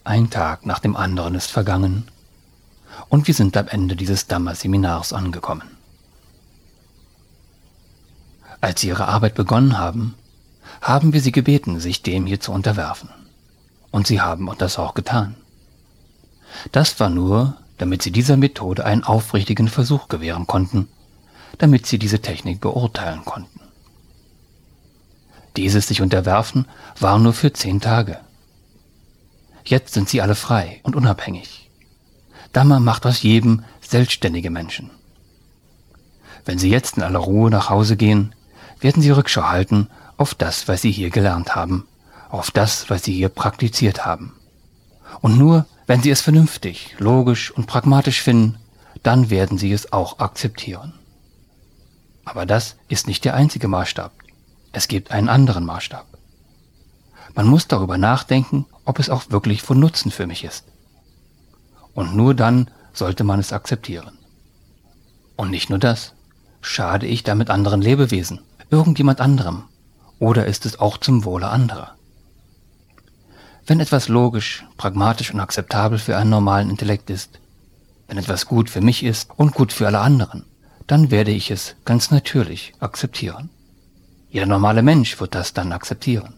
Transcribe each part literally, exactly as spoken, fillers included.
Ein Tag nach dem anderen ist vergangen und wir sind am Ende dieses Dhamma-Seminars angekommen. Als Sie Ihre Arbeit begonnen haben, haben wir Sie gebeten, sich dem hier zu unterwerfen. Und Sie haben das auch getan. Das war nur, damit Sie dieser Methode einen aufrichtigen Versuch gewähren konnten, damit Sie diese Technik beurteilen konnten. Dieses sich unterwerfen war nur für zehn Tage. Jetzt sind Sie alle frei und unabhängig. Dhamma macht aus jedem selbstständige Menschen. Wenn Sie jetzt in aller Ruhe nach Hause gehen, werden Sie Rückschau halten auf das, was Sie hier gelernt haben, auf das, was Sie hier praktiziert haben. Und nur, wenn Sie es vernünftig, logisch und pragmatisch finden, dann werden Sie es auch akzeptieren. Aber das ist nicht der einzige Maßstab. Es gibt einen anderen Maßstab. Man muss darüber nachdenken, ob es auch wirklich von Nutzen für mich ist. Und nur dann sollte man es akzeptieren. Und nicht nur das. Schade ich damit anderen Lebewesen, irgendjemand anderem, oder ist es auch zum Wohle anderer? Wenn etwas logisch, pragmatisch und akzeptabel für einen normalen Intellekt ist, wenn etwas gut für mich ist und gut für alle anderen, dann werde ich es ganz natürlich akzeptieren. Jeder normale Mensch wird das dann akzeptieren.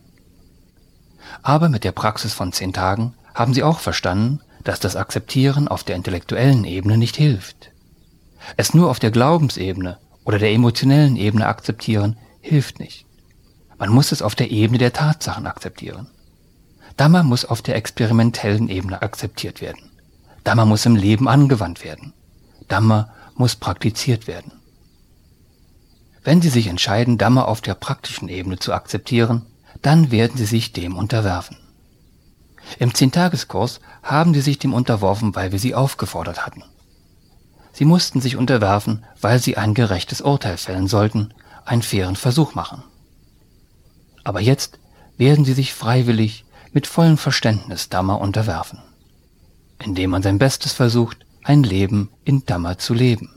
Aber mit der Praxis von zehn Tagen haben Sie auch verstanden, dass das Akzeptieren auf der intellektuellen Ebene nicht hilft. Es nur auf der Glaubensebene oder der emotionellen Ebene akzeptieren hilft nicht. Man muss es auf der Ebene der Tatsachen akzeptieren. Dhamma muss auf der experimentellen Ebene akzeptiert werden. Dhamma muss im Leben angewandt werden. Dhamma muss praktiziert werden. Wenn Sie sich entscheiden, Dhamma auf der praktischen Ebene zu akzeptieren, dann werden Sie sich dem unterwerfen. Im Zehntageskurs haben Sie sich dem unterworfen, weil wir Sie aufgefordert hatten. Sie mussten sich unterwerfen, weil Sie ein gerechtes Urteil fällen sollten, einen fairen Versuch machen. Aber jetzt werden Sie sich freiwillig mit vollem Verständnis Dhamma unterwerfen, indem man sein Bestes versucht, ein Leben in Dhamma zu leben.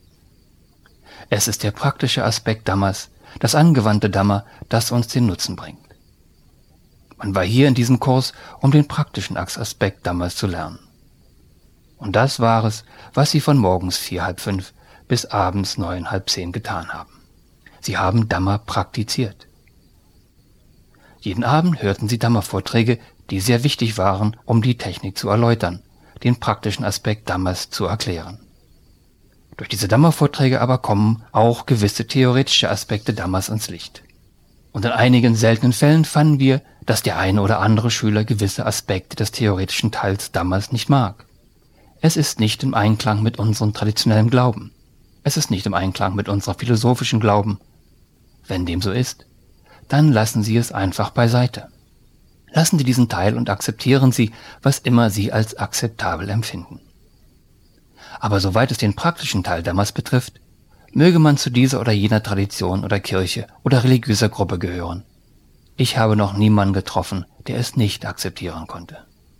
Es ist der praktische Aspekt Dhammas, das angewandte Dhamma, das uns den Nutzen bringt. Man war hier in diesem Kurs, um den praktischen Aspekt Dhammas zu lernen. Und das war es, was Sie von morgens vier, halb fünf bis abends neun, halb zehn getan haben. Sie haben Dhamma praktiziert. Jeden Abend hörten Sie Dhamma-Vorträge, die sehr wichtig waren, um die Technik zu erläutern, den praktischen Aspekt Dhammas zu erklären. Durch diese Dhamma-Vorträge aber kommen auch gewisse theoretische Aspekte Dhammas ans Licht. Und in einigen seltenen Fällen fanden wir, dass der eine oder andere Schüler gewisse Aspekte des theoretischen Teils Dhammas nicht mag. Es ist nicht im Einklang mit unserem traditionellen Glauben. Es ist nicht im Einklang mit unserem philosophischen Glauben. Wenn dem so ist, dann lassen Sie es einfach beiseite. Lassen Sie diesen Teil und akzeptieren Sie, was immer Sie als akzeptabel empfinden. Aber soweit es den praktischen Teil Dhammas betrifft, möge man zu dieser oder jener Tradition oder Kirche oder religiöser Gruppe gehören. Ich habe noch niemanden getroffen, der es nicht akzeptieren konnte.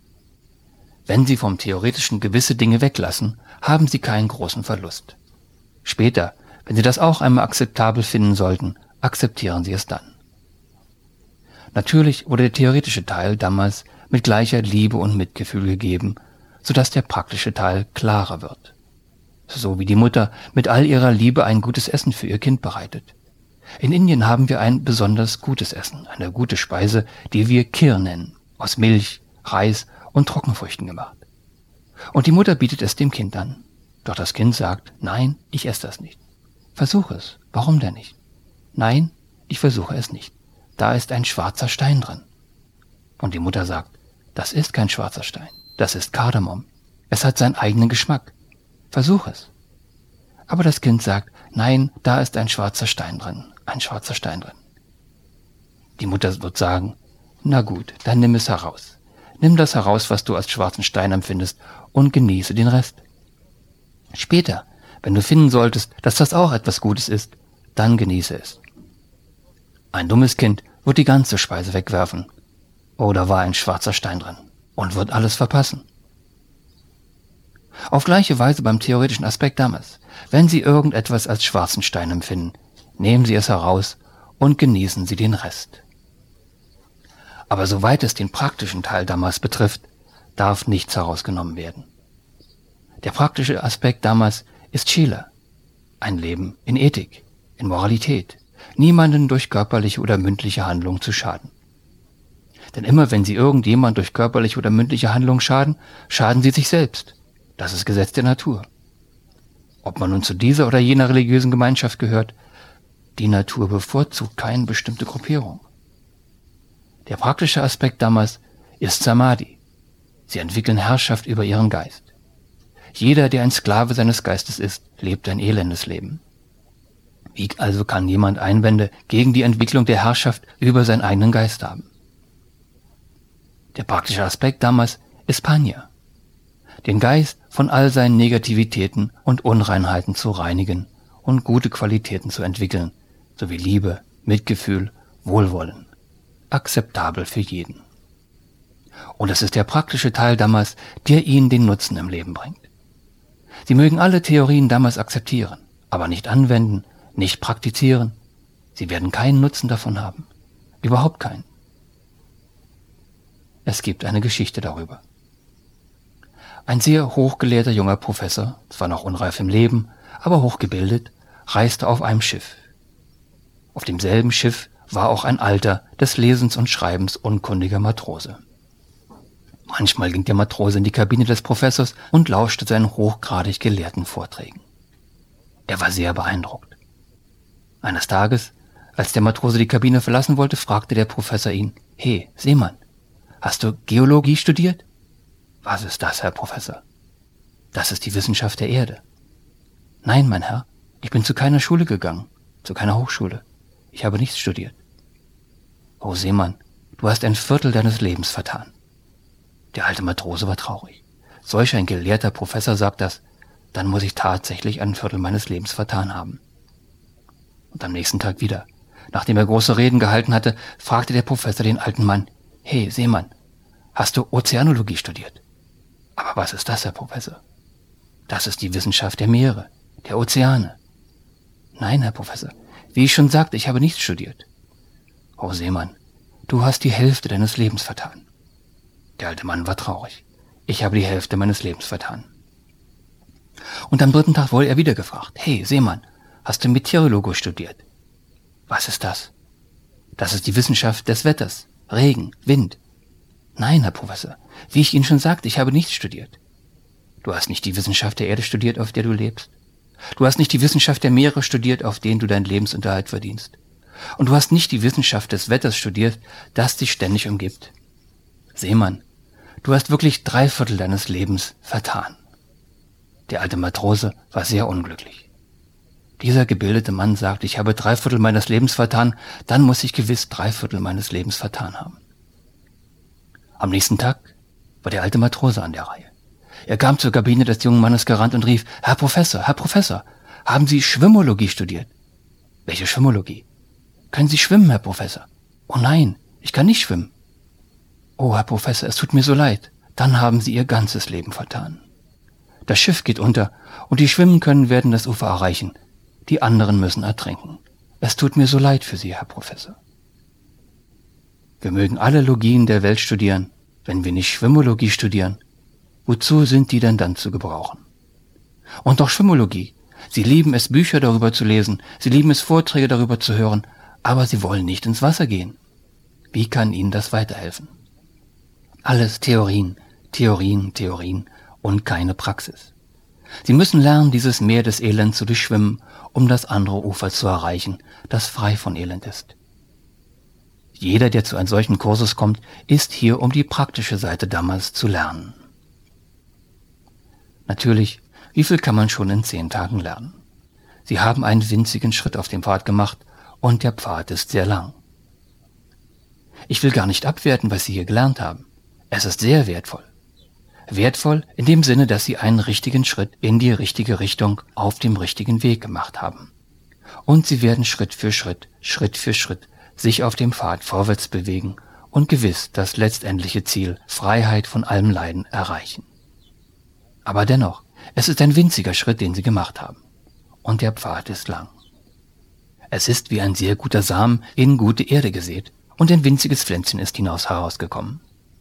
Wenn Sie vom Theoretischen gewisse Dinge weglassen, haben Sie keinen großen Verlust. Später, wenn Sie das auch einmal akzeptabel finden sollten, akzeptieren Sie es dann. Natürlich wurde der theoretische Teil damals mit gleicher Liebe und Mitgefühl gegeben, sodass der praktische Teil klarer wird. So wie die Mutter mit all ihrer Liebe ein gutes Essen für ihr Kind bereitet. In Indien haben wir ein besonders gutes Essen, eine gute Speise, die wir Kheer nennen, aus Milch, Reis und Trockenfrüchten gemacht. Und die Mutter bietet es dem Kind an. Doch das Kind sagt, nein, ich esse das nicht. Versuch es, warum denn nicht? Nein, ich versuche es nicht. Da ist ein schwarzer Stein drin. Und die Mutter sagt, das ist kein schwarzer Stein, das ist Kardamom. Es hat seinen eigenen Geschmack. Versuch es. Aber das Kind sagt, nein, da ist ein schwarzer Stein drin, ein schwarzer Stein drin. Die Mutter wird sagen, na gut, dann nimm es heraus. Nimm das heraus, was du als schwarzen Stein empfindest, und genieße den Rest. Später, wenn du finden solltest, dass das auch etwas Gutes ist, dann genieße es. Ein dummes Kind wird die ganze Speise wegwerfen. Oh, da war ein schwarzer Stein drin und wird alles verpassen. Auf gleiche Weise beim theoretischen Aspekt Dhammas. Wenn Sie irgendetwas als schwarzen Stein empfinden, nehmen Sie es heraus und genießen Sie den Rest. Aber soweit es den praktischen Teil Dhammas betrifft, darf nichts herausgenommen werden. Der praktische Aspekt damals ist Shila, ein Leben in Ethik, in Moralität, niemanden durch körperliche oder mündliche Handlung zu schaden. Denn immer wenn sie irgendjemand durch körperliche oder mündliche Handlung schaden, schaden sie sich selbst. Das ist Gesetz der Natur. Ob man nun zu dieser oder jener religiösen Gemeinschaft gehört, die Natur bevorzugt keine bestimmte Gruppierung. Der praktische Aspekt damals ist Samadhi. Sie entwickeln Herrschaft über ihren Geist. Jeder, der ein Sklave seines Geistes ist, lebt ein elendes Leben. Wie also kann jemand Einwände gegen die Entwicklung der Herrschaft über seinen eigenen Geist haben? Der praktische Aspekt damals ist Panya. Den Geist von all seinen Negativitäten und Unreinheiten zu reinigen und gute Qualitäten zu entwickeln, sowie Liebe, Mitgefühl, Wohlwollen, akzeptabel für jeden. Und es ist der praktische Teil damals, der ihnen den Nutzen im Leben bringt. Sie mögen alle Theorien damals akzeptieren, aber nicht anwenden, nicht praktizieren. Sie werden keinen Nutzen davon haben. Überhaupt keinen. Es gibt eine Geschichte darüber. Ein sehr hochgelehrter junger Professor, zwar noch unreif im Leben, aber hochgebildet, reiste auf einem Schiff. Auf demselben Schiff war auch ein alter, des Lesens und Schreibens unkundiger Matrose. Manchmal ging der Matrose in die Kabine des Professors und lauschte seinen hochgradig gelehrten Vorträgen. Er war sehr beeindruckt. Eines Tages, als der Matrose die Kabine verlassen wollte, fragte der Professor ihn: »Hey, Seemann, hast du Geologie studiert?« »Was ist das, Herr Professor?« »Das ist die Wissenschaft der Erde.« »Nein, mein Herr, ich bin zu keiner Schule gegangen, zu keiner Hochschule. Ich habe nichts studiert.« »Oh Seemann, du hast ein Viertel deines Lebens vertan.« Der alte Matrose war traurig. Solch ein gelehrter Professor sagt das, dann muss ich tatsächlich ein Viertel meines Lebens vertan haben. Und am nächsten Tag wieder, nachdem er große Reden gehalten hatte, fragte der Professor den alten Mann: »Hey, Seemann, hast du Ozeanologie studiert?« »Aber was ist das, Herr Professor?« »Das ist die Wissenschaft der Meere, der Ozeane.« »Nein, Herr Professor, wie ich schon sagte, ich habe nichts studiert.« »Oh Seemann, du hast die Hälfte deines Lebens vertan.« Der alte Mann war traurig. »Ich habe die Hälfte meines Lebens vertan.« Und am dritten Tag wurde er wieder gefragt: »Hey, Seemann, hast du Meteorologie studiert?« »Was ist das?« »Das ist die Wissenschaft des Wetters, Regen, Wind.« »Nein, Herr Professor, wie ich Ihnen schon sagte, ich habe nichts studiert.« »Du hast nicht die Wissenschaft der Erde studiert, auf der du lebst. Du hast nicht die Wissenschaft der Meere studiert, auf denen du deinen Lebensunterhalt verdienst. Und du hast nicht die Wissenschaft des Wetters studiert, das dich ständig umgibt. Seemann, du hast wirklich drei Viertel deines Lebens vertan.« Der alte Matrose war sehr unglücklich. Dieser gebildete Mann sagt: »Ich habe drei Viertel meines Lebens vertan, dann muss ich gewiss drei Viertel meines Lebens vertan haben.« Am nächsten Tag war der alte Matrose an der Reihe. Er kam zur Kabine des jungen Mannes gerannt und rief: »Herr Professor, Herr Professor, haben Sie Schwimmologie studiert?« »Welche Schwimmologie?« »Können Sie schwimmen, Herr Professor?« »Oh nein, ich kann nicht schwimmen.« »Oh, Herr Professor, es tut mir so leid. Dann haben Sie Ihr ganzes Leben vertan. Das Schiff geht unter und die schwimmen können, werden das Ufer erreichen. Die anderen müssen ertrinken. Es tut mir so leid für Sie, Herr Professor.« Wir mögen alle Logien der Welt studieren. Wenn wir nicht Schwimmologie studieren, wozu sind die denn dann zu gebrauchen? Und doch Schwimmologie. Sie lieben es, Bücher darüber zu lesen. Sie lieben es, Vorträge darüber zu hören. Aber sie wollen nicht ins Wasser gehen. Wie kann ihnen das weiterhelfen? Alles Theorien, Theorien, Theorien und keine Praxis. Sie müssen lernen, dieses Meer des Elends zu durchschwimmen, um das andere Ufer zu erreichen, das frei von Elend ist. Jeder, der zu einem solchen Kursus kommt, ist hier, um die praktische Seite damals zu lernen. Natürlich, wie viel kann man schon in zehn Tagen lernen? Sie haben einen winzigen Schritt auf dem Pfad gemacht und der Pfad ist sehr lang. Ich will gar nicht abwerten, was Sie hier gelernt haben. Es ist sehr wertvoll. Wertvoll in dem Sinne, dass Sie einen richtigen Schritt in die richtige Richtung auf dem richtigen Weg gemacht haben. Und Sie werden Schritt für Schritt, Schritt für Schritt sich auf dem Pfad vorwärts bewegen und gewiss das letztendliche Ziel, Freiheit von allem Leiden, erreichen. Aber dennoch, es ist ein winziger Schritt, den Sie gemacht haben. Und der Pfad ist lang. Es ist wie ein sehr guter Samen in gute Erde gesät und ein winziges Pflänzchen ist hinaus herausgekommen.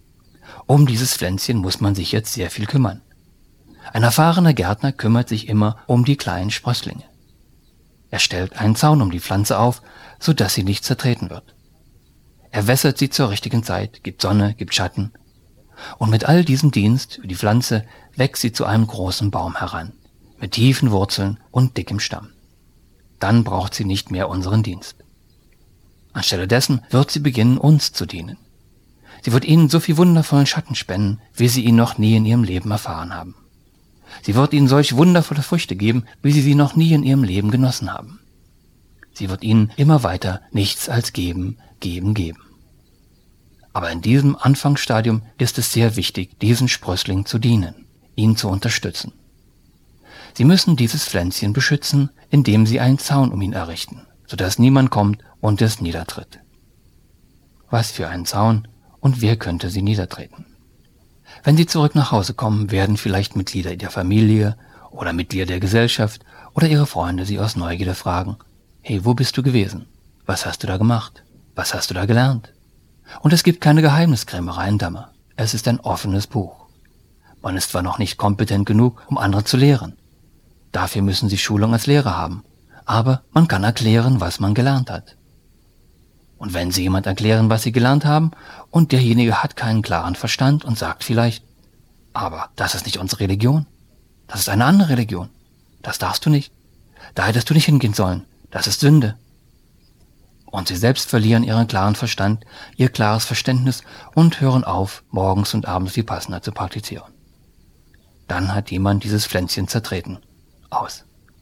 Um dieses Pflänzchen muss man sich jetzt sehr viel kümmern. Ein erfahrener Gärtner kümmert sich immer um die kleinen Sprösslinge. Er stellt einen Zaun um die Pflanze auf, sodass sie nicht zertreten wird. Er wässert sie zur richtigen Zeit, gibt Sonne, gibt Schatten. Und mit all diesem Dienst für die Pflanze wächst sie zu einem großen Baum heran, mit tiefen Wurzeln und dickem Stamm. Dann braucht sie nicht mehr unseren Dienst. Anstelle dessen wird sie beginnen, uns zu dienen. Sie wird ihnen so viel wundervollen Schatten spenden, wie sie ihn noch nie in ihrem Leben erfahren haben. Sie wird ihnen solch wundervolle Früchte geben, wie sie sie noch nie in ihrem Leben genossen haben. Sie wird ihnen immer weiter nichts als geben, geben, geben. Aber in diesem Anfangsstadium ist es sehr wichtig, diesen Sprössling zu dienen, ihn zu unterstützen. Sie müssen dieses Pflänzchen beschützen, indem sie einen Zaun um ihn errichten, sodass niemand kommt und es niedertritt. Was für ein Zaun, und wer könnte sie niedertreten? Wenn sie zurück nach Hause kommen, werden vielleicht Mitglieder der Familie oder Mitglieder der Gesellschaft oder ihre Freunde sie aus Neugierde fragen: Hey, wo bist du gewesen? Was hast du da gemacht? Was hast du da gelernt? Und es gibt keine Geheimniskrämerei in Dhamma. Es ist ein offenes Buch. Man ist zwar noch nicht kompetent genug, um andere zu lehren. Dafür müssen sie Schulung als Lehrer haben. Aber man kann erklären, was man gelernt hat. Und wenn Sie jemand erklären, was Sie gelernt haben, und derjenige hat keinen klaren Verstand und sagt vielleicht: Aber das ist nicht unsere Religion. Das ist eine andere Religion. Das darfst du nicht. Da hättest du nicht hingehen sollen. Das ist Sünde. Und sie selbst verlieren ihren klaren Verstand, ihr klares Verständnis und hören auf, morgens und abends Vipassana zu praktizieren. Dann hat jemand dieses Pflänzchen zertreten. Aus.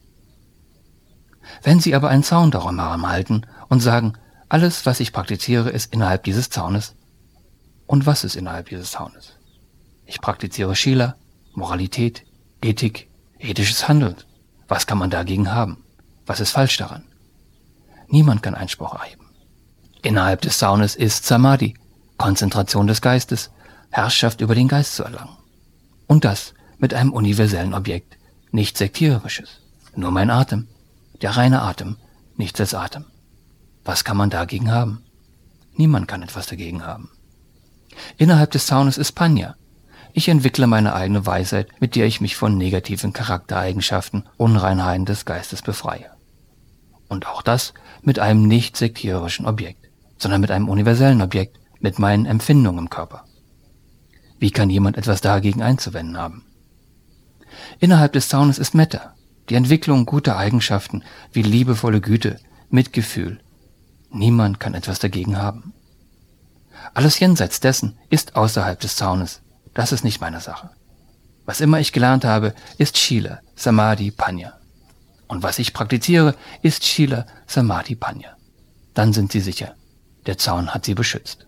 Wenn Sie aber einen Zaun darum heranhalten und sagen: Alles, was ich praktiziere, ist innerhalb dieses Zaunes. Und was ist innerhalb dieses Zaunes? Ich praktiziere Shila, Moralität, Ethik, ethisches Handeln. Was kann man dagegen haben? Was ist falsch daran? Niemand kann Einspruch erheben. Innerhalb des Zaunes ist Samadhi, Konzentration des Geistes, Herrschaft über den Geist zu erlangen. Und das mit einem universellen Objekt, nichts Sektierisches, nur mein Atem, der reine Atem, nichts als Atem. Was kann man dagegen haben? Niemand kann etwas dagegen haben. Innerhalb des Zaunes ist Panya. Ich entwickle meine eigene Weisheit, mit der ich mich von negativen Charaktereigenschaften, Unreinheiten des Geistes befreie. Und auch das mit einem nicht sektierischen Objekt, sondern mit einem universellen Objekt, mit meinen Empfindungen im Körper. Wie kann jemand etwas dagegen einzuwenden haben? Innerhalb des Zaunes ist Metta, die Entwicklung guter Eigenschaften wie liebevolle Güte, Mitgefühl. Niemand kann etwas dagegen haben. Alles jenseits dessen ist außerhalb des Zaunes. Das ist nicht meine Sache. Was immer ich gelernt habe, ist Shila, Samadhi, Panya. Und was ich praktiziere, ist Shila, Samadhi, Panya. Dann sind Sie sicher, der Zaun hat Sie beschützt.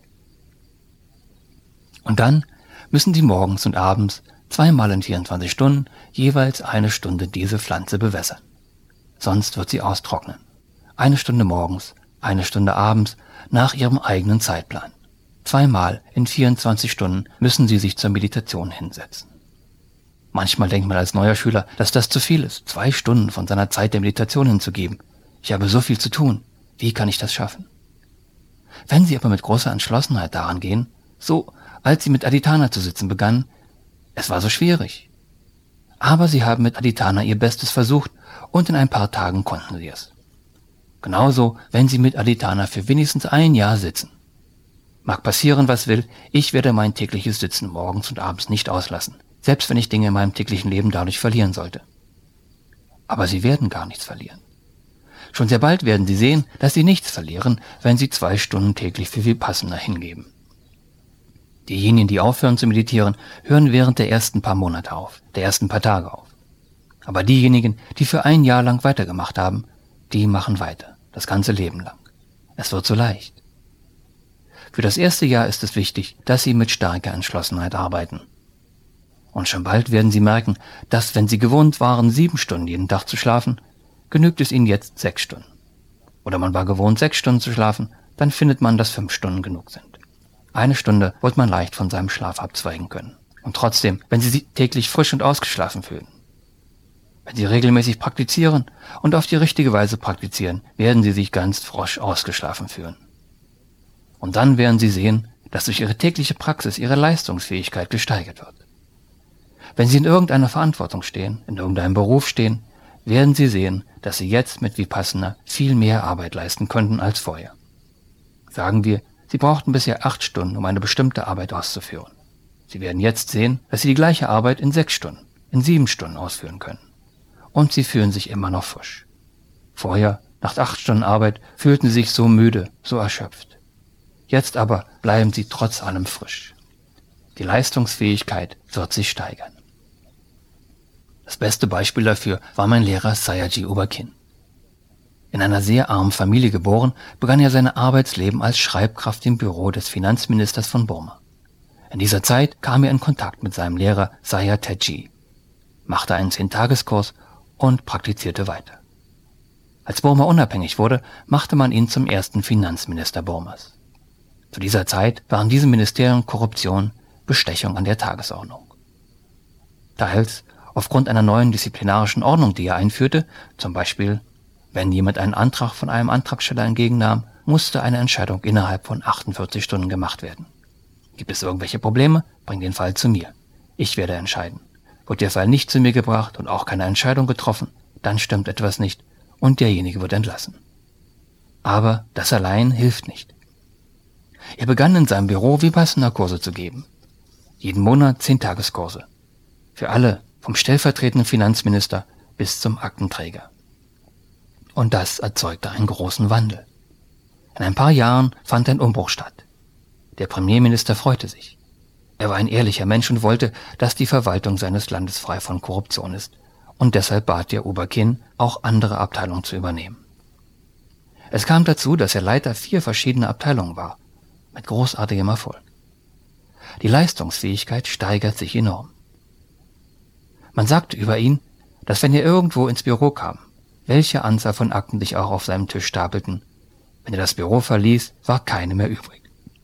Und dann müssen Sie morgens und abends zweimal in vierundzwanzig Stunden jeweils eine Stunde diese Pflanze bewässern. Sonst wird sie austrocknen. Eine Stunde morgens, eine Stunde abends, nach Ihrem eigenen Zeitplan. Zweimal in vierundzwanzig Stunden müssen Sie sich zur Meditation hinsetzen. Manchmal denkt man als neuer Schüler, dass das zu viel ist, zwei Stunden von seiner Zeit der Meditation hinzugeben. Ich habe so viel zu tun. Wie kann ich das schaffen? Wenn Sie aber mit großer Entschlossenheit daran gehen, so als Sie mit Aditana zu sitzen begannen, es war so schwierig. Aber Sie haben mit Aditana Ihr Bestes versucht und in ein paar Tagen konnten Sie es. Genauso, wenn Sie mit Aditana für wenigstens ein Jahr sitzen. Mag passieren, was will, ich werde mein tägliches Sitzen morgens und abends nicht auslassen, selbst wenn ich Dinge in meinem täglichen Leben dadurch verlieren sollte. Aber Sie werden gar nichts verlieren. Schon sehr bald werden Sie sehen, dass Sie nichts verlieren, wenn Sie zwei Stunden täglich für Vipassana hingeben. Diejenigen, die aufhören zu meditieren, hören während der ersten paar Monate auf, der ersten paar Tage auf. Aber diejenigen, die für ein Jahr lang weitergemacht haben, die machen weiter, das ganze Leben lang. Es wird so leicht. Für das erste Jahr ist es wichtig, dass Sie mit starker Entschlossenheit arbeiten. Und schon bald werden Sie merken, dass, wenn Sie gewohnt waren, sieben Stunden jeden Tag zu schlafen, genügt es Ihnen jetzt sechs Stunden. Oder man war gewohnt, sechs Stunden zu schlafen, dann findet man, dass fünf Stunden genug sind. Eine Stunde wird man leicht von seinem Schlaf abzweigen können. Und trotzdem, wenn Sie sich täglich frisch und ausgeschlafen fühlen. Wenn Sie regelmäßig praktizieren und auf die richtige Weise praktizieren, werden Sie sich ganz frosch ausgeschlafen fühlen. Und dann werden Sie sehen, dass durch ihre tägliche Praxis ihre Leistungsfähigkeit gesteigert wird. Wenn Sie in irgendeiner Verantwortung stehen, in irgendeinem Beruf stehen, werden Sie sehen, dass Sie jetzt mit Vipassana viel mehr Arbeit leisten könnten als vorher. Sagen wir, Sie brauchten bisher acht Stunden, um eine bestimmte Arbeit auszuführen. Sie werden jetzt sehen, dass Sie die gleiche Arbeit in sechs Stunden, in sieben Stunden ausführen können. Und Sie fühlen sich immer noch frisch. Vorher, nach acht Stunden Arbeit, fühlten Sie sich so müde, so erschöpft. Jetzt aber bleiben Sie trotz allem frisch. Die Leistungsfähigkeit wird sich steigern. Das beste Beispiel dafür war mein Lehrer Sayaji Obakin. In einer sehr armen Familie geboren, begann er sein Arbeitsleben als Schreibkraft im Büro des Finanzministers von Burma. In dieser Zeit kam er in Kontakt mit seinem Lehrer Saya Tejji, machte einen Zehntageskurs und praktizierte weiter. Als Burma unabhängig wurde, machte man ihn zum ersten Finanzminister Burmas. Zu dieser Zeit waren diesem Ministerium Korruption, Bestechung an der Tagesordnung. Teils aufgrund einer neuen disziplinarischen Ordnung, die er einführte, zum Beispiel, wenn jemand einen Antrag von einem Antragsteller entgegennahm, musste eine Entscheidung innerhalb von achtundvierzig Stunden gemacht werden. Gibt es irgendwelche Probleme, bring den Fall zu mir. Ich werde entscheiden. Wird der Fall nicht zu mir gebracht und auch keine Entscheidung getroffen, dann stimmt etwas nicht und derjenige wird entlassen. Aber das allein hilft nicht. Er begann in seinem Büro Vipassana-Kurse zu geben. Jeden Monat zehn Tageskurse. Für alle, vom stellvertretenden Finanzminister bis zum Aktenträger. Und das erzeugte einen großen Wandel. In ein paar Jahren fand ein Umbruch statt. Der Premierminister freute sich. Er war ein ehrlicher Mensch und wollte, dass die Verwaltung seines Landes frei von Korruption ist. Und deshalb bat der Obakin, auch andere Abteilungen zu übernehmen. Es kam dazu, dass er Leiter vier verschiedener Abteilungen war, mit großartigem Erfolg. Die Leistungsfähigkeit steigert sich enorm. Man sagte über ihn, dass wenn er irgendwo ins Büro kam, welche Anzahl von Akten sich auch auf seinem Tisch stapelten, wenn er das Büro verließ, war keine mehr übrig.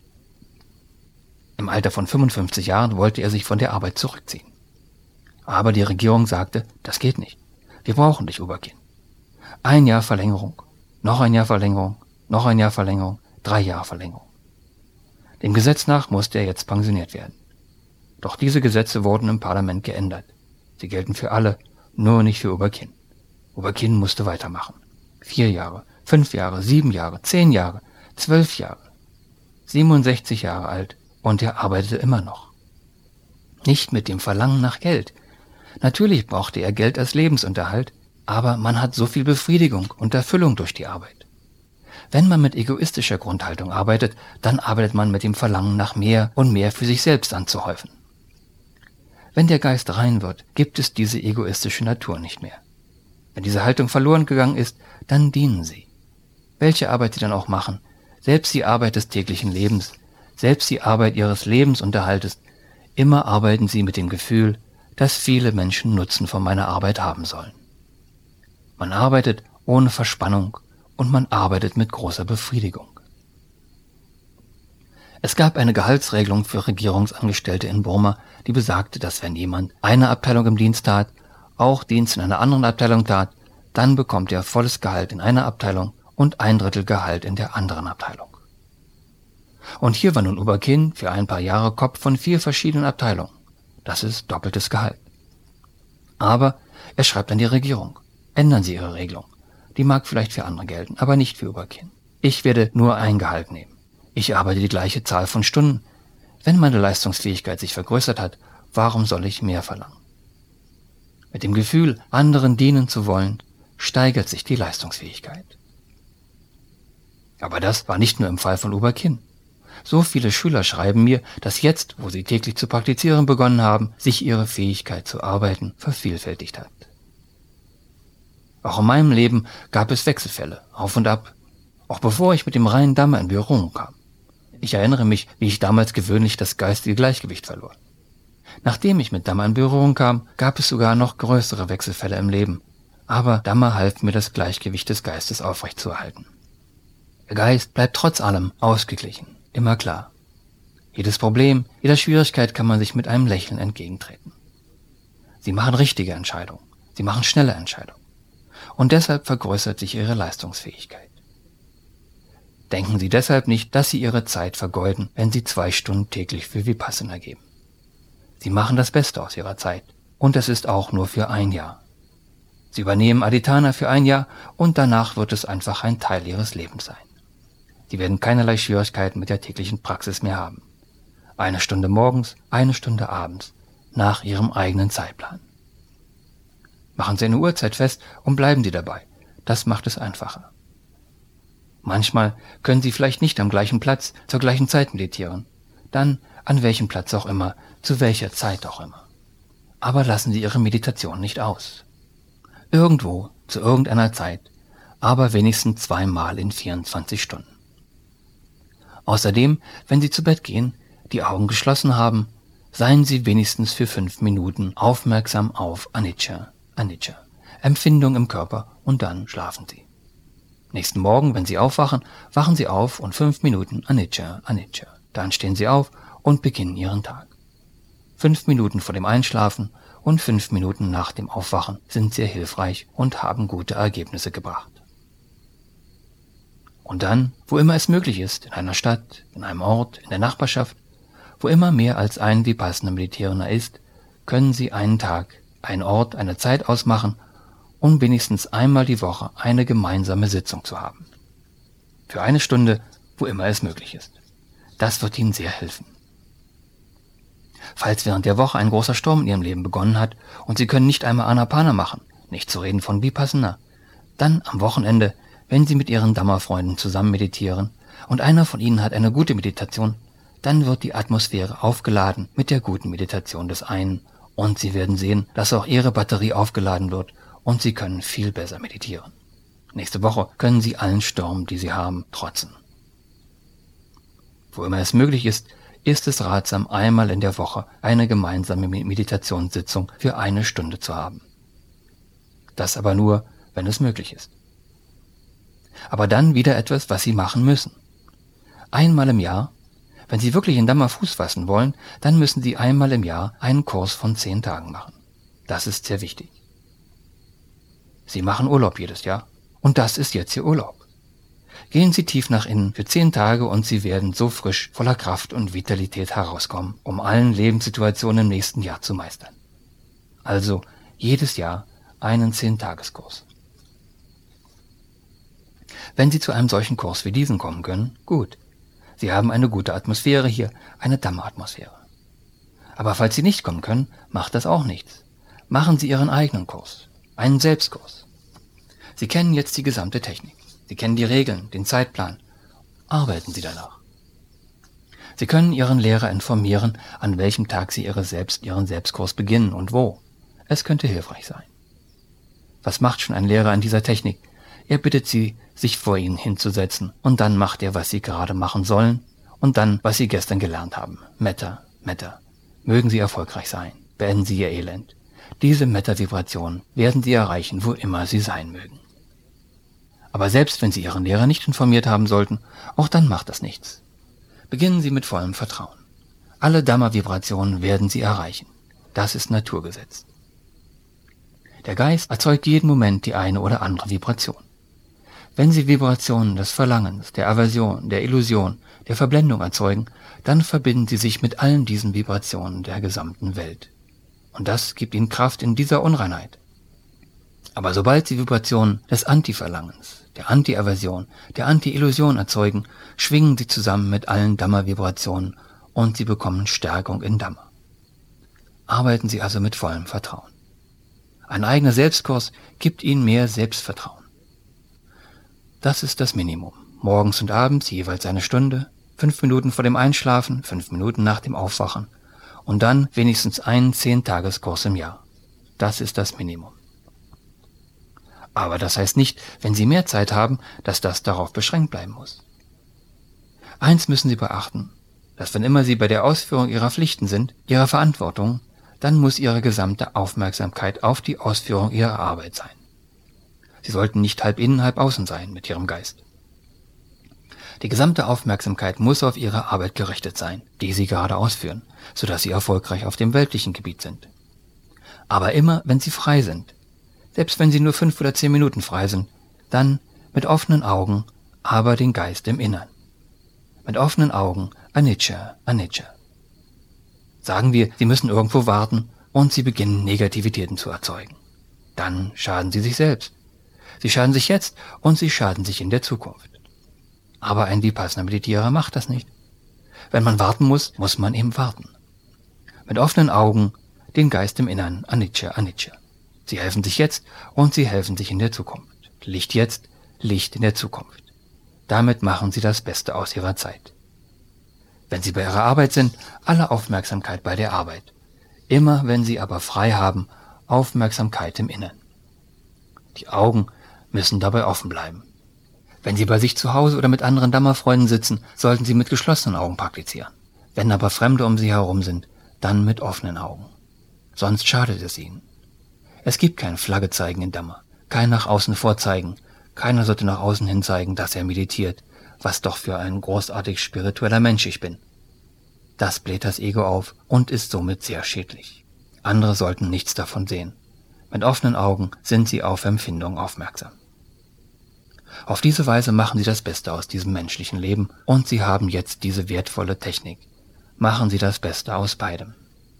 Im Alter von fünfundfünfzig Jahren wollte er sich von der Arbeit zurückziehen. Aber die Regierung sagte, das geht nicht. Wir brauchen dich, Obakin. Ein Jahr Verlängerung, noch ein Jahr Verlängerung, noch ein Jahr Verlängerung, drei Jahre Verlängerung. Dem Gesetz nach musste er jetzt pensioniert werden. Doch diese Gesetze wurden im Parlament geändert. Sie gelten für alle, nur nicht für Obakin. Obakin musste weitermachen. Vier Jahre, fünf Jahre, sieben Jahre, zehn Jahre, zwölf Jahre. siebenundsechzig Jahre alt und er arbeitete immer noch. Nicht mit dem Verlangen nach Geld. Natürlich brauchte er Geld als Lebensunterhalt, aber man hat so viel Befriedigung und Erfüllung durch die Arbeit. Wenn man mit egoistischer Grundhaltung arbeitet, dann arbeitet man mit dem Verlangen nach mehr und mehr für sich selbst anzuhäufen. Wenn der Geist rein wird, gibt es diese egoistische Natur nicht mehr. Wenn diese Haltung verloren gegangen ist, dann dienen sie. Welche Arbeit sie dann auch machen, selbst die Arbeit des täglichen Lebens, selbst die Arbeit ihres Lebensunterhaltes, immer arbeiten sie mit dem Gefühl, dass viele Menschen Nutzen von meiner Arbeit haben sollen. Man arbeitet ohne Verspannung und man arbeitet mit großer Befriedigung. Es gab eine Gehaltsregelung für Regierungsangestellte in Burma, die besagte, dass wenn jemand eine Abteilung im Dienst tat, auch Dienst in einer anderen Abteilung tat, dann bekommt er volles Gehalt in einer Abteilung und ein Drittel Gehalt in der anderen Abteilung. Und hier war nun Obakin für ein paar Jahre Kopf von vier verschiedenen Abteilungen. Das ist doppeltes Gehalt. Aber er schreibt an die Regierung, ändern Sie Ihre Regelung. Die mag vielleicht für andere gelten, aber nicht für Obakin. Ich werde nur ein Gehalt nehmen. Ich arbeite die gleiche Zahl von Stunden. Wenn meine Leistungsfähigkeit sich vergrößert hat, warum soll ich mehr verlangen? Mit dem Gefühl, anderen dienen zu wollen, steigert sich die Leistungsfähigkeit. Aber das war nicht nur im Fall von Obakin. So viele Schüler schreiben mir, dass jetzt, wo sie täglich zu praktizieren begonnen haben, sich ihre Fähigkeit zu arbeiten vervielfältigt hat. Auch in meinem Leben gab es Wechselfälle, auf und ab, auch bevor ich mit dem reinen Dhamma in Berührung kam. Ich erinnere mich, wie ich damals gewöhnlich das geistige Gleichgewicht verlor. Nachdem ich mit Dhamma in Berührung kam, gab es sogar noch größere Wechselfälle im Leben. Aber Dhamma half mir, das Gleichgewicht des Geistes aufrechtzuerhalten. Der Geist bleibt trotz allem ausgeglichen, immer klar. Jedes Problem, jeder Schwierigkeit kann man sich mit einem Lächeln entgegentreten. Sie machen richtige Entscheidungen, sie machen schnelle Entscheidungen. Und deshalb vergrößert sich ihre Leistungsfähigkeit. Denken Sie deshalb nicht, dass Sie Ihre Zeit vergeuden, wenn Sie zwei Stunden täglich für Vipassana geben. Sie machen das Beste aus Ihrer Zeit und es ist auch nur für ein Jahr. Sie übernehmen Adhitthana für ein Jahr und danach wird es einfach ein Teil Ihres Lebens sein. Sie werden keinerlei Schwierigkeiten mit der täglichen Praxis mehr haben. Eine Stunde morgens, eine Stunde abends, nach Ihrem eigenen Zeitplan. Machen Sie eine Uhrzeit fest und bleiben Sie dabei. Das macht es einfacher. Manchmal können Sie vielleicht nicht am gleichen Platz zur gleichen Zeit meditieren. Dann an welchem Platz auch immer, zu welcher Zeit auch immer. Aber lassen Sie Ihre Meditation nicht aus. Irgendwo, zu irgendeiner Zeit, aber wenigstens zweimal in vierundzwanzig Stunden. Außerdem, wenn Sie zu Bett gehen, die Augen geschlossen haben, seien Sie wenigstens für fünf Minuten aufmerksam auf Anicca, Anicca, Empfindung im Körper und dann schlafen Sie. Nächsten Morgen, wenn Sie aufwachen, wachen Sie auf und fünf Minuten Anicca, Anicca. Dann stehen Sie auf und beginnen Ihren Tag. Fünf Minuten vor dem Einschlafen und fünf Minuten nach dem Aufwachen sind sehr hilfreich und haben gute Ergebnisse gebracht. Und dann, wo immer es möglich ist, in einer Stadt, in einem Ort, in der Nachbarschaft, wo immer mehr als ein Vipassana-Meditierender ist, können Sie einen Tag, einen Ort, eine Zeit ausmachen, um wenigstens einmal die Woche eine gemeinsame Sitzung zu haben. Für eine Stunde, wo immer es möglich ist. Das wird Ihnen sehr helfen. Falls während der Woche ein großer Sturm in Ihrem Leben begonnen hat und Sie können nicht einmal Anapana machen, nicht zu reden von Vipassana, dann am Wochenende, wenn Sie mit Ihren Dhamma-Freunden zusammen meditieren und einer von Ihnen hat eine gute Meditation, dann wird die Atmosphäre aufgeladen mit der guten Meditation des einen und Sie werden sehen, dass auch Ihre Batterie aufgeladen wird und Sie können viel besser meditieren. Nächste Woche können Sie allen Stürmen, die Sie haben, trotzen. Wo immer es möglich ist, ist es ratsam, einmal in der Woche eine gemeinsame Meditationssitzung für eine Stunde zu haben. Das aber nur, wenn es möglich ist. Aber dann wieder etwas, was Sie machen müssen. Einmal im Jahr, wenn Sie wirklich in Dhamma Fuß fassen wollen, dann müssen Sie einmal im Jahr einen Kurs von zehn Tagen machen. Das ist sehr wichtig. Sie machen Urlaub jedes Jahr und das ist jetzt Ihr Urlaub. Gehen Sie tief nach innen für zehn Tage und Sie werden so frisch, voller Kraft und Vitalität herauskommen, um allen Lebenssituationen im nächsten Jahr zu meistern. Also jedes Jahr einen zehn-Tageskurs. Wenn Sie zu einem solchen Kurs wie diesen kommen können, gut. Sie haben eine gute Atmosphäre hier, eine Dhamma-Atmosphäre. Aber falls Sie nicht kommen können, macht das auch nichts. Machen Sie Ihren eigenen Kurs, einen Selbstkurs. Sie kennen jetzt die gesamte Technik. Sie kennen die Regeln, den Zeitplan. Arbeiten Sie danach. Sie können Ihren Lehrer informieren, an welchem Tag Sie Ihre Selbst, Ihren Selbstkurs beginnen und wo. Es könnte hilfreich sein. Was macht schon ein Lehrer in dieser Technik? Er bittet Sie, sich vor Ihnen hinzusetzen und dann macht er, was Sie gerade machen sollen und dann, was Sie gestern gelernt haben. Metta, Metta. Mögen Sie erfolgreich sein. Beenden Sie Ihr Elend. Diese Metta-Vibrationen werden Sie erreichen, wo immer Sie sein mögen. Aber selbst wenn Sie Ihren Lehrer nicht informiert haben sollten, auch dann macht das nichts. Beginnen Sie mit vollem Vertrauen. Alle Dhamma-Vibrationen werden Sie erreichen. Das ist Naturgesetz. Der Geist erzeugt jeden Moment die eine oder andere Vibration. Wenn Sie Vibrationen des Verlangens, der Aversion, der Illusion, der Verblendung erzeugen, dann verbinden Sie sich mit allen diesen Vibrationen der gesamten Welt. Und das gibt Ihnen Kraft in dieser Unreinheit. Aber sobald Sie Vibrationen des Anti-Verlangens, der Anti-Aversion, der Anti-Illusion erzeugen, schwingen Sie zusammen mit allen Dhamma-Vibrationen und Sie bekommen Stärkung in Dhamma. Arbeiten Sie also mit vollem Vertrauen. Ein eigener Selbstkurs gibt Ihnen mehr Selbstvertrauen. Das ist das Minimum. Morgens und abends jeweils eine Stunde, fünf Minuten vor dem Einschlafen, fünf Minuten nach dem Aufwachen und dann wenigstens einen zehn-Tageskurs im Jahr. Das ist das Minimum. Aber das heißt nicht, wenn Sie mehr Zeit haben, dass das darauf beschränkt bleiben muss. Eins müssen Sie beachten, dass wenn immer Sie bei der Ausführung Ihrer Pflichten sind, Ihrer Verantwortung, dann muss Ihre gesamte Aufmerksamkeit auf die Ausführung Ihrer Arbeit sein. Sie sollten nicht halb innen, halb außen sein mit Ihrem Geist. Die gesamte Aufmerksamkeit muss auf Ihre Arbeit gerichtet sein, die Sie gerade ausführen, sodass Sie erfolgreich auf dem weltlichen Gebiet sind. Aber immer, wenn Sie frei sind, selbst wenn Sie nur fünf oder zehn Minuten frei sind, dann mit offenen Augen aber den Geist im Innern. Mit offenen Augen, Anicca, Anicca. Sagen wir, Sie müssen irgendwo warten und Sie beginnen Negativitäten zu erzeugen. Dann schaden Sie sich selbst. Sie schaden sich jetzt und Sie schaden sich in der Zukunft. Aber ein Vipassana-Meditierer macht das nicht. Wenn man warten muss, muss man eben warten. Mit offenen Augen, den Geist im Innern, Anicca, Anicca. Sie helfen sich jetzt und Sie helfen sich in der Zukunft. Licht jetzt, Licht in der Zukunft. Damit machen Sie das Beste aus Ihrer Zeit. Wenn Sie bei Ihrer Arbeit sind, alle Aufmerksamkeit bei der Arbeit. Immer wenn Sie aber frei haben, Aufmerksamkeit im Innern. Die Augen müssen dabei offen bleiben. Wenn Sie bei sich zu Hause oder mit anderen Dhamma-Freunden sitzen, sollten Sie mit geschlossenen Augen praktizieren. Wenn aber Fremde um Sie herum sind, dann mit offenen Augen. Sonst schadet es Ihnen. Es gibt kein Flagge zeigen in Dhamma, kein nach außen vorzeigen. Keiner sollte nach außen hin zeigen, dass er meditiert, was doch für ein großartig spiritueller Mensch ich bin. Das bläht das Ego auf und ist somit sehr schädlich. Andere sollten nichts davon sehen. Mit offenen Augen sind sie auf Empfindungen aufmerksam. Auf diese Weise machen Sie das Beste aus diesem menschlichen Leben und Sie haben jetzt diese wertvolle Technik. Machen Sie das Beste aus beidem.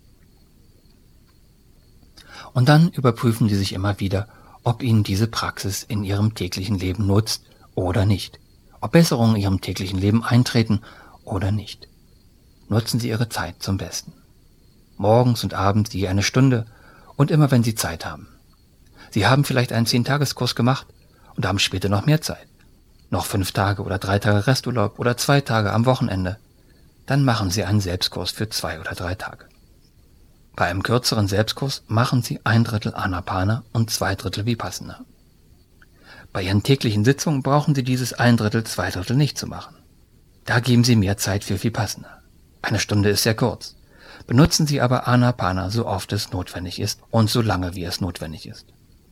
Und dann überprüfen Sie sich immer wieder, ob Ihnen diese Praxis in Ihrem täglichen Leben nutzt oder nicht. Ob Besserungen in Ihrem täglichen Leben eintreten oder nicht. Nutzen Sie Ihre Zeit zum Besten. Morgens und abends je eine Stunde und immer wenn Sie Zeit haben. Sie haben vielleicht einen zehn-Tageskurs gemacht und haben später noch mehr Zeit. Noch fünf Tage oder drei Tage Resturlaub oder zwei Tage am Wochenende. Dann machen Sie einen Selbstkurs für zwei oder drei Tage. Bei einem kürzeren Selbstkurs machen Sie ein Drittel Anapana und zwei Drittel Vipassana. Bei Ihren täglichen Sitzungen brauchen Sie dieses ein Drittel, zwei Drittel nicht zu machen. Da geben Sie mehr Zeit für Vipassana. Eine Stunde ist sehr kurz. Benutzen Sie aber Anapana so oft es notwendig ist und so lange wie es notwendig ist.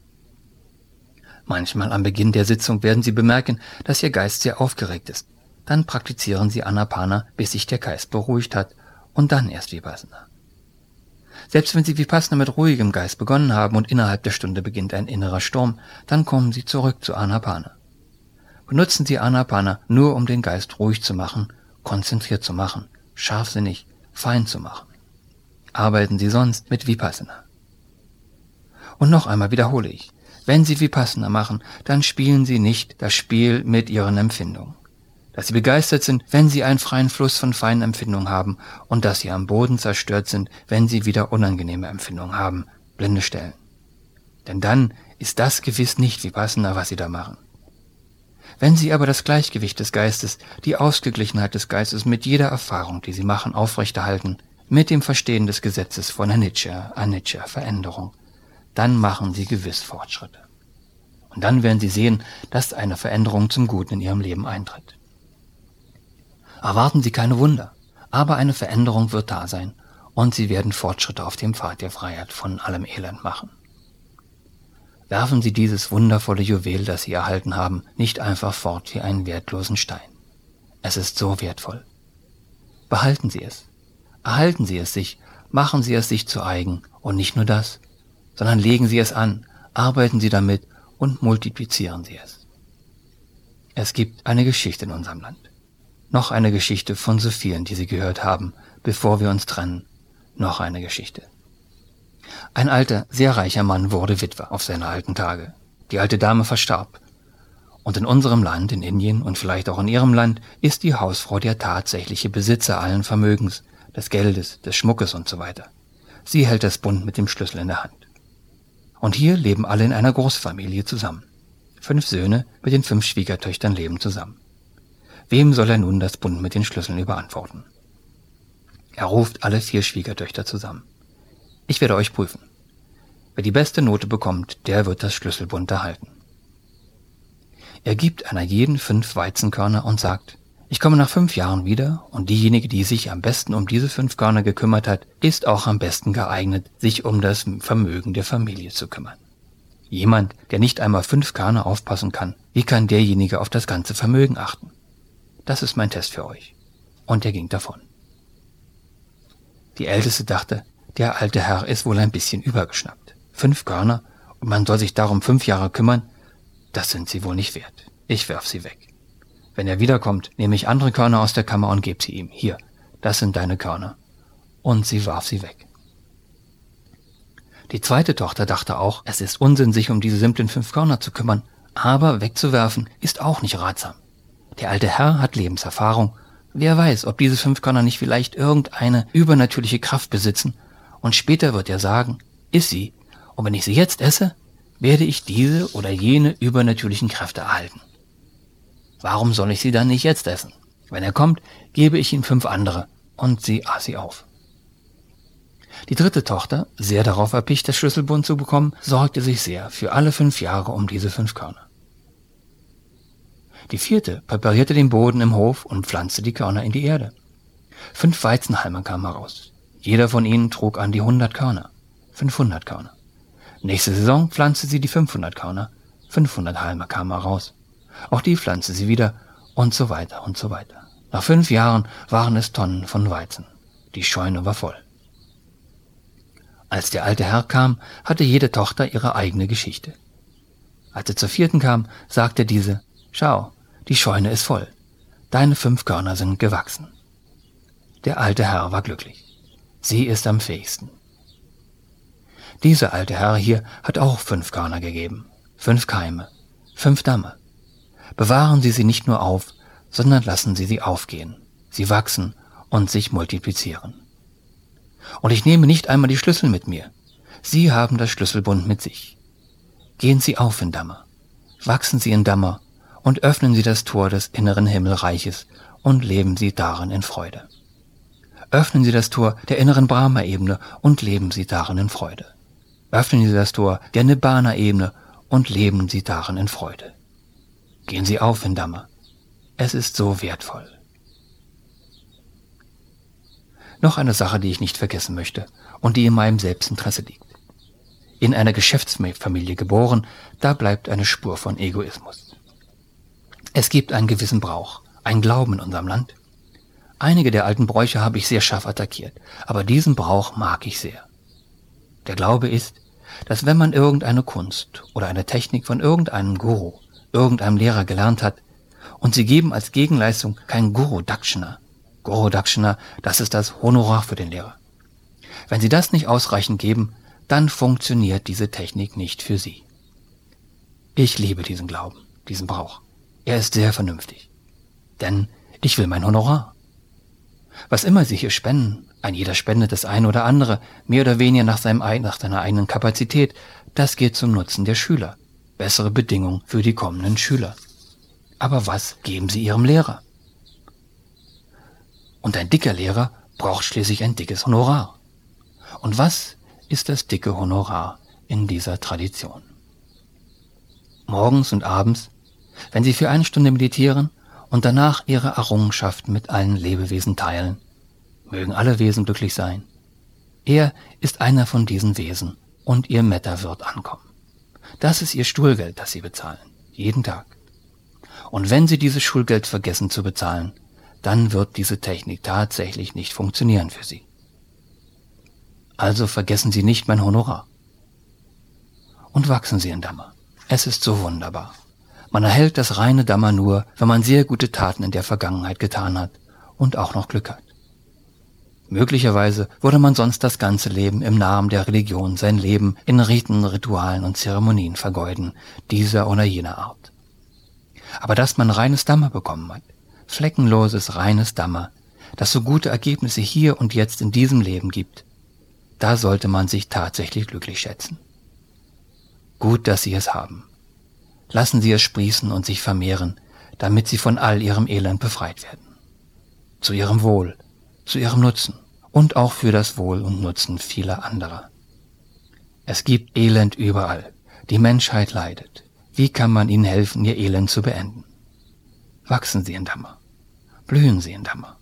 Manchmal am Beginn der Sitzung werden Sie bemerken, dass Ihr Geist sehr aufgeregt ist. Dann praktizieren Sie Anapana, bis sich der Geist beruhigt hat und dann erst Vipassana. Selbst wenn Sie Vipassana mit ruhigem Geist begonnen haben und innerhalb der Stunde beginnt ein innerer Sturm, dann kommen Sie zurück zu Anapana. Benutzen Sie Anapana nur, um den Geist ruhig zu machen, konzentriert zu machen, scharfsinnig, fein zu machen. Arbeiten Sie sonst mit Vipassana. Und noch einmal wiederhole ich, wenn Sie Vipassana machen, dann spielen Sie nicht das Spiel mit Ihren Empfindungen. Dass Sie begeistert sind, wenn Sie einen freien Fluss von feinen Empfindungen haben und dass Sie am Boden zerstört sind, wenn Sie wieder unangenehme Empfindungen haben, blinde Stellen. Denn dann ist das gewiss nicht Vipassana, was Sie da machen. Wenn Sie aber das Gleichgewicht des Geistes, die Ausgeglichenheit des Geistes mit jeder Erfahrung, die Sie machen, aufrechterhalten, mit dem Verstehen des Gesetzes von Anicca, Anicca, Veränderung, dann machen Sie gewiss Fortschritte. Und dann werden Sie sehen, dass eine Veränderung zum Guten in Ihrem Leben eintritt. Erwarten Sie keine Wunder, aber eine Veränderung wird da sein und Sie werden Fortschritte auf dem Pfad der Freiheit von allem Elend machen. Werfen Sie dieses wundervolle Juwel, das Sie erhalten haben, nicht einfach fort wie einen wertlosen Stein. Es ist so wertvoll. Behalten Sie es. Erhalten Sie es sich, machen Sie es sich zu eigen und nicht nur das, sondern legen Sie es an, arbeiten Sie damit und multiplizieren Sie es. Es gibt eine Geschichte in unserem Land. Noch eine Geschichte von so vielen, die Sie gehört haben, bevor wir uns trennen. Noch eine Geschichte. Ein alter, sehr reicher Mann wurde Witwer auf seine alten Tage. Die alte Dame verstarb. Und in unserem Land, in Indien und vielleicht auch in Ihrem Land, ist die Hausfrau der tatsächliche Besitzer allen Vermögens, des Geldes, des Schmuckes und so weiter. Sie hält das Bund mit dem Schlüssel in der Hand. Und hier leben alle in einer Großfamilie zusammen. Fünf Söhne mit den fünf Schwiegertöchtern leben zusammen. Wem soll er nun das Bund mit den Schlüsseln überantworten? Er ruft alle vier Schwiegertöchter zusammen. Ich werde euch prüfen. Wer die beste Note bekommt, der wird das Schlüsselbund erhalten. Er gibt einer jeden fünf Weizenkörner und sagt, ich komme nach fünf Jahren wieder und diejenige, die sich am besten um diese fünf Körner gekümmert hat, ist auch am besten geeignet, sich um das Vermögen der Familie zu kümmern. Jemand, der nicht einmal fünf Körner aufpassen kann, wie kann derjenige auf das ganze Vermögen achten? Das ist mein Test für euch. Und er ging davon. Die Älteste dachte, der alte Herr ist wohl ein bisschen übergeschnappt. Fünf Körner und man soll sich darum fünf Jahre kümmern, das sind sie wohl nicht wert. Ich werf sie weg. Wenn er wiederkommt, nehme ich andere Körner aus der Kammer und gebe sie ihm. Hier, das sind deine Körner. Und sie warf sie weg. Die zweite Tochter dachte auch, es ist Unsinn, sich um diese simplen fünf Körner zu kümmern, aber wegzuwerfen ist auch nicht ratsam. Der alte Herr hat Lebenserfahrung. Wer weiß, ob diese fünf Körner nicht vielleicht irgendeine übernatürliche Kraft besitzen, und später wird er sagen, iss sie, und wenn ich sie jetzt esse, werde ich diese oder jene übernatürlichen Kräfte erhalten. Warum soll ich sie dann nicht jetzt essen? Wenn er kommt, gebe ich ihm fünf andere, und sie aß sie auf. Die dritte Tochter, sehr darauf erpicht, das Schlüsselbund zu bekommen, sorgte sich sehr für alle fünf Jahre um diese fünf Körner. Die vierte präparierte den Boden im Hof und pflanzte die Körner in die Erde. Fünf Weizenhalme kamen heraus. Jeder von ihnen trug an die hundert Körner, fünfhundert Körner. Nächste Saison pflanzte sie die fünfhundert Körner, fünfhundert Halme kamen heraus. Auch die pflanzte sie wieder und so weiter und so weiter. Nach fünf Jahren waren es Tonnen von Weizen. Die Scheune war voll. Als der alte Herr kam, hatte jede Tochter ihre eigene Geschichte. Als er zur vierten kam, sagte diese, schau, die Scheune ist voll. Deine fünf Körner sind gewachsen. Der alte Herr war glücklich. Sie ist am fähigsten. Dieser alte Herr hier hat auch fünf Körner gegeben, fünf Keime, fünf Damme. Bewahren Sie sie nicht nur auf, sondern lassen Sie sie aufgehen. Sie wachsen und sich multiplizieren. Und ich nehme nicht einmal die Schlüssel mit mir. Sie haben das Schlüsselbund mit sich. Gehen Sie auf in Dhamma, wachsen Sie in Dhamma und öffnen Sie das Tor des inneren Himmelreiches und leben Sie darin in Freude. Öffnen Sie das Tor der inneren Brahma-Ebene und leben Sie darin in Freude. Öffnen Sie das Tor der Nibbana-Ebene und leben Sie darin in Freude. Gehen Sie auf in Dhamma. Es ist so wertvoll. Noch eine Sache, die ich nicht vergessen möchte und die in meinem Selbstinteresse liegt. In einer Geschäftsfamilie geboren, da bleibt eine Spur von Egoismus. Es gibt einen gewissen Brauch, einen Glauben in unserem Land. Einige der alten Bräuche habe ich sehr scharf attackiert, aber diesen Brauch mag ich sehr. Der Glaube ist, dass wenn man irgendeine Kunst oder eine Technik von irgendeinem Guru, irgendeinem Lehrer gelernt hat, und sie geben als Gegenleistung kein Guru Dakshina. Guru Dakshina, das ist das Honorar für den Lehrer. Wenn sie das nicht ausreichend geben, dann funktioniert diese Technik nicht für sie. Ich liebe diesen Glauben, diesen Brauch. Er ist sehr vernünftig. Denn ich will mein Honorar. Was immer Sie hier spenden, ein jeder spendet das eine oder andere, mehr oder weniger nach, seinem, nach seiner eigenen Kapazität, das geht zum Nutzen der Schüler. Bessere Bedingungen für die kommenden Schüler. Aber was geben Sie Ihrem Lehrer? Und ein dicker Lehrer braucht schließlich ein dickes Honorar. Und was ist das dicke Honorar in dieser Tradition? Morgens und abends, wenn Sie für eine Stunde meditieren und danach Ihre Errungenschaften mit allen Lebewesen teilen, mögen alle Wesen glücklich sein. Er ist einer von diesen Wesen und Ihr Metta wird ankommen. Das ist Ihr Stuhlgeld, das Sie bezahlen, jeden Tag. Und wenn Sie dieses Schulgeld vergessen zu bezahlen, dann wird diese Technik tatsächlich nicht funktionieren für Sie. Also vergessen Sie nicht mein Honorar. Und wachsen Sie in Dhamma. Es ist so wunderbar. Man erhält das reine Dhamma nur, wenn man sehr gute Taten in der Vergangenheit getan hat und auch noch Glück hat. Möglicherweise würde man sonst das ganze Leben im Namen der Religion sein Leben in Riten, Ritualen und Zeremonien vergeuden, dieser oder jener Art. Aber dass man reines Dhamma bekommen hat, fleckenloses, reines Dhamma, das so gute Ergebnisse hier und jetzt in diesem Leben gibt, da sollte man sich tatsächlich glücklich schätzen. Gut, dass Sie es haben. Lassen Sie es sprießen und sich vermehren, damit Sie von all Ihrem Elend befreit werden. Zu Ihrem Wohl, zu Ihrem Nutzen und auch für das Wohl und Nutzen vieler anderer. Es gibt Elend überall. Die Menschheit leidet. Wie kann man ihnen helfen, ihr Elend zu beenden? Wachsen Sie in Dhamma. Blühen Sie in Dhamma.